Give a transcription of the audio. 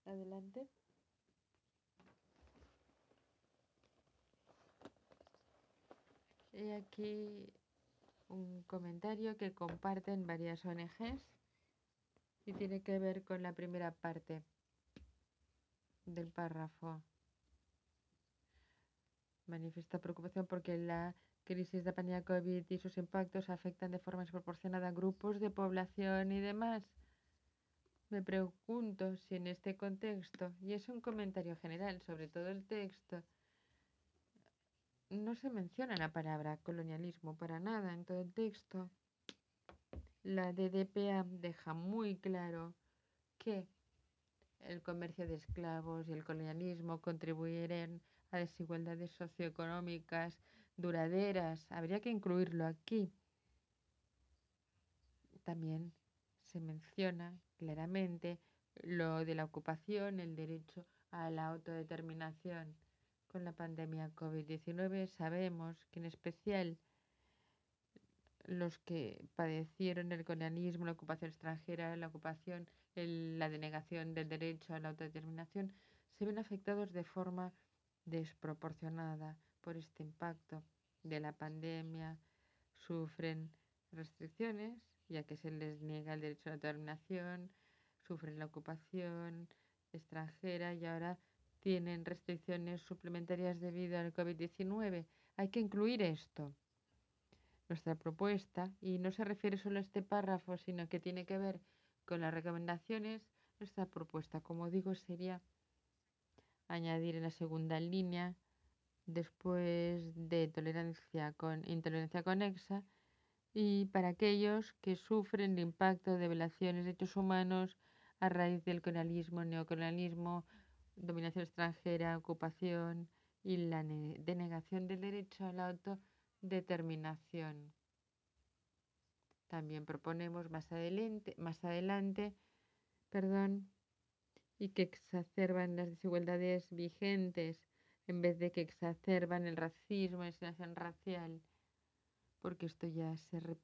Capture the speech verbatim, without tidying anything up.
Adelante. He aquí un comentario que comparten varias O N Ges y tiene que ver con la primera parte del párrafo. Manifiesta preocupación porque la crisis de pandemia COVID y sus impactos afectan de forma desproporcionada a grupos de población y demás. Me pregunto si en este contexto, y es un comentario general sobre todo el texto, no se menciona la palabra colonialismo para nada en todo el texto. La D D P A deja muy claro que el comercio de esclavos y el colonialismo contribuirán a desigualdades socioeconómicas duraderas. Habría que incluirlo aquí. También se menciona claramente lo de la ocupación, el derecho a la autodeterminación. Con la pandemia COVID diecinueve sabemos que en especial los que padecieron el colonialismo, la ocupación extranjera, la ocupación, el, la denegación del derecho a la autodeterminación, se ven afectados de forma desproporcionada por este impacto de la pandemia. Sufren restricciones, ya que se les niega el derecho a la autodeterminación, sufren la ocupación extranjera y ahora tienen restricciones suplementarias debido al COVID diecinueve. Hay que incluir esto. Nuestra propuesta, y no se refiere solo a este párrafo, sino que tiene que ver con las recomendaciones, nuestra propuesta, como digo, sería añadir en la segunda línea, después de tolerancia con intolerancia conexa, y para aquellos que sufren el impacto de violaciones de derechos humanos a raíz del colonialismo, neocolonialismo, dominación extranjera, ocupación y la denegación del derecho a la autodeterminación. También proponemos más adelante, más adelante, perdón, y que exacerban las desigualdades vigentes en vez de que exacerban el racismo y la discriminación racial, porque esto ya se repite.